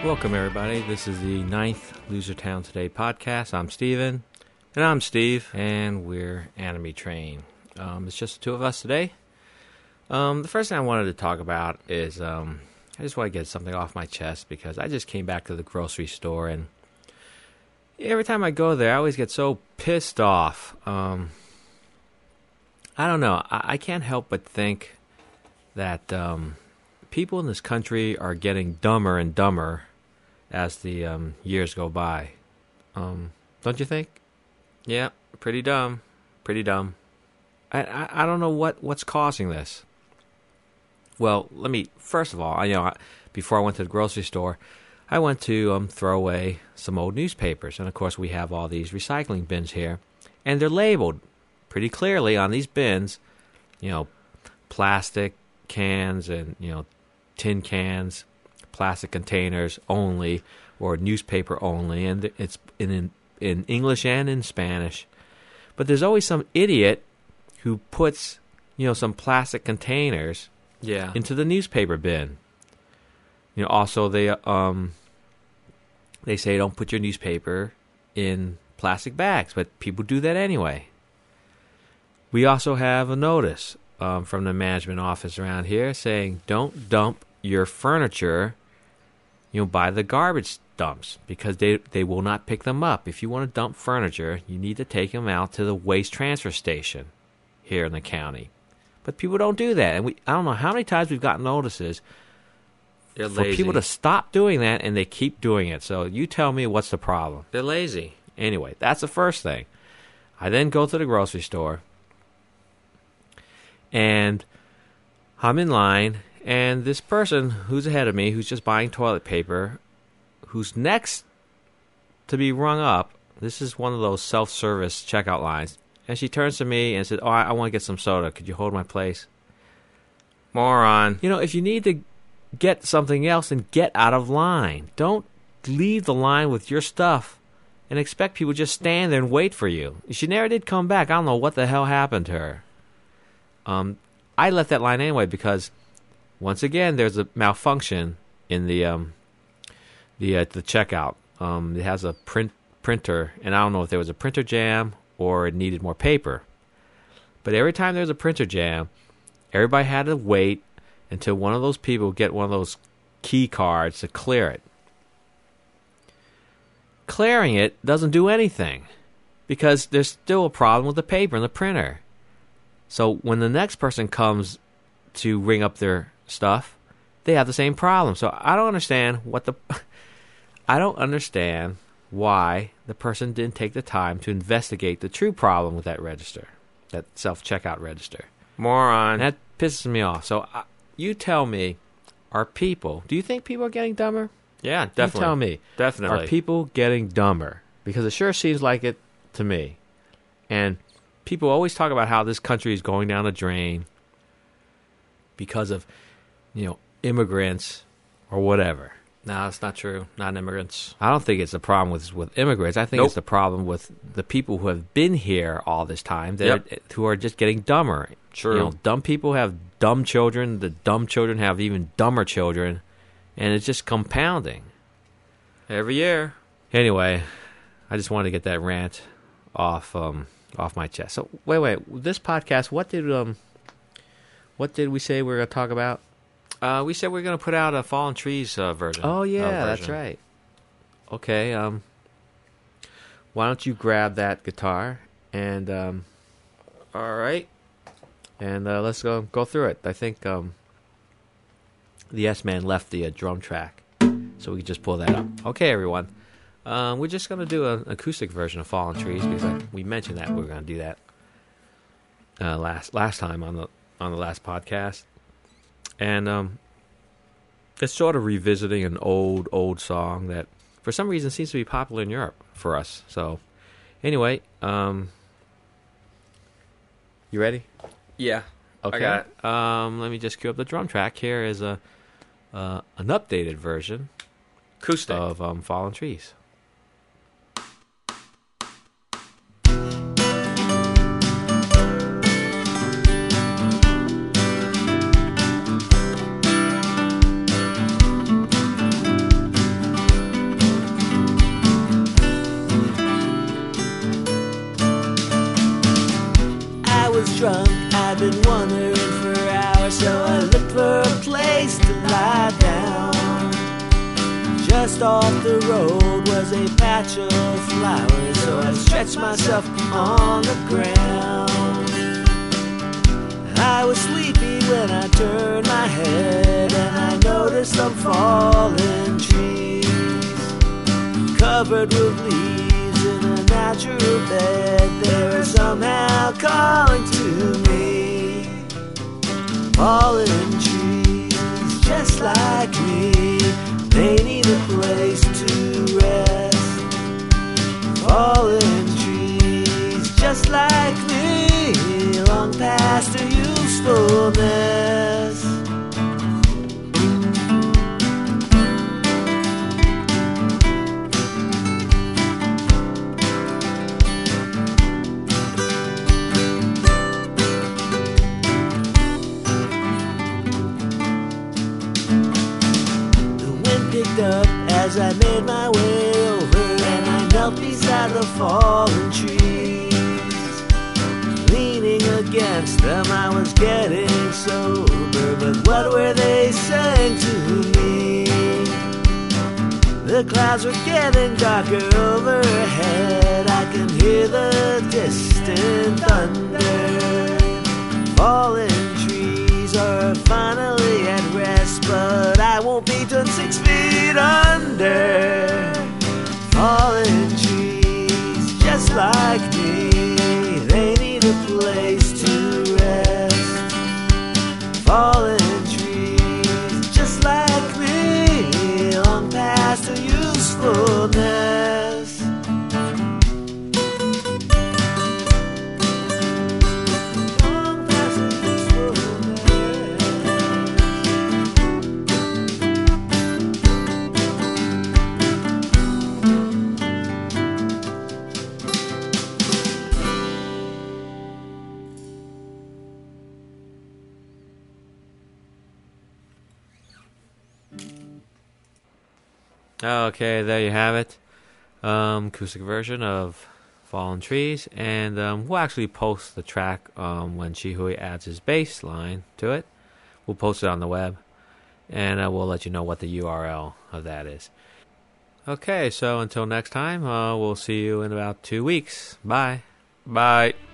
Welcome, everybody. This is the 9th Losertown Today podcast. I'm Steven. And I'm Steve. And we're Anime Train. It's just the two of us today. The first thing I wanted to talk about is I just want to get something off my chest because I just came back to the grocery store, and every time I go there, I always get so pissed off. I don't know. I can't help but think that people in this country are getting dumber and dumber as the years go by. Don't you think? Yeah, pretty dumb. Pretty dumb. I don't know what's causing this. Well, first of all, before I went to the grocery store, I went to throw away some old newspapers. And, of course, we have all these recycling bins here. And they're labeled pretty clearly on these bins, plastic cans and, tin cans, plastic containers only, or newspaper only. And it's in English and in Spanish. But there's always some idiot who puts, some plastic containers into the newspaper bin. Also they say don't put your newspaper in plastic bags, but people do that anyway. We also have a notice from the management office around here saying don't dump your furniture, by the garbage dumps because they will not pick them up. If you want to dump furniture, you need to take them out to the waste transfer station here in the county. But people don't do that. And I don't know how many times we've gotten notices for people to stop doing that, and they keep doing it. So you tell me what's the problem. They're lazy. Anyway, that's the first thing. I then go to the grocery store, and I'm in line, and this person who's ahead of me, who's just buying toilet paper, who's next to be rung up, this is one of those self-service checkout lines, and she turns to me and says, I want to get some soda. Could you hold my place? Moron. If you need to get something else, then get out of line. Don't leave the line with your stuff and expect people to just stand there and wait for you. She never did come back. I don't know what the hell happened to her. I left that line anyway because, once again, there's a malfunction in the checkout. It has a printer, and I don't know if there was a printer jam or it needed more paper. But every time there's a printer jam, everybody had to wait until one of those people get one of those key cards to clear it. Clearing it doesn't do anything because there's still a problem with the paper and the printer. So when the next person comes to ring up their stuff, they have the same problem. So I don't understand why the person didn't take the time to investigate the true problem with that register, that self-checkout register. Moron. That pisses me off. So you tell me, do you think people are getting dumber? Yeah, definitely. You tell me. Definitely. Are people getting dumber? Because it sure seems like it to me. And people always talk about how this country is going down the drain because of, immigrants or whatever. No, that's not true. Not immigrants. I don't think it's a problem with immigrants. I think it's the problem with the people who have been here all this time who are just getting dumber. True. Dumb people have dumb children. The dumb children have even dumber children. And it's just compounding. Every year. Anyway, I just wanted to get that rant off my chest. So, wait. This podcast, what did we say we were going to talk about? We said we were going to put out a Fallen Trees version. Oh, yeah, that's right. Okay, why don't you grab that guitar and all right. And let's go through it. I think the S-Man left the drum track, so we can just pull that up. Okay, everyone. We're just going to do an acoustic version of Fallen Trees because we mentioned that we were going to do that last time on the last podcast. And it's sort of revisiting an old song that for some reason seems to be popular in Europe for us. So anyway, you ready? Yeah. Okay. I got it. Let me just cue up the drum track. Here is an updated version acoustic of Fallen Trees. I've been wondering for hours, so I looked for a place to lie down. Just off the road was a patch of flowers, so I stretched myself on the ground. I was sleepy when I turned my head, and I noticed some fallen trees covered with leaves in a natural bed. They were somehow calling to me. Fallen trees, just like me, they need a place to rest. Fallen trees, just like me, long past their usefulness. Up as I made my way over, and I knelt beside the fallen trees. Leaning against them, I was getting sober, but what were they saying to me? The clouds were getting darker overhead. I can hear the distant thunder. Fallen trees are finally at rest, but I won't be done 6 feet under. Fallen trees, just like me, they need a place to rest. Fallen trees, just like me, long past their usefulness. Okay, there you have it. Acoustic version of Fallen Trees. And we'll actually post the track when Chihui adds his bass line to it. We'll post it on the web. And we'll let you know what the URL of that is. Okay, so until next time, we'll see you in about 2 weeks. Bye. Bye.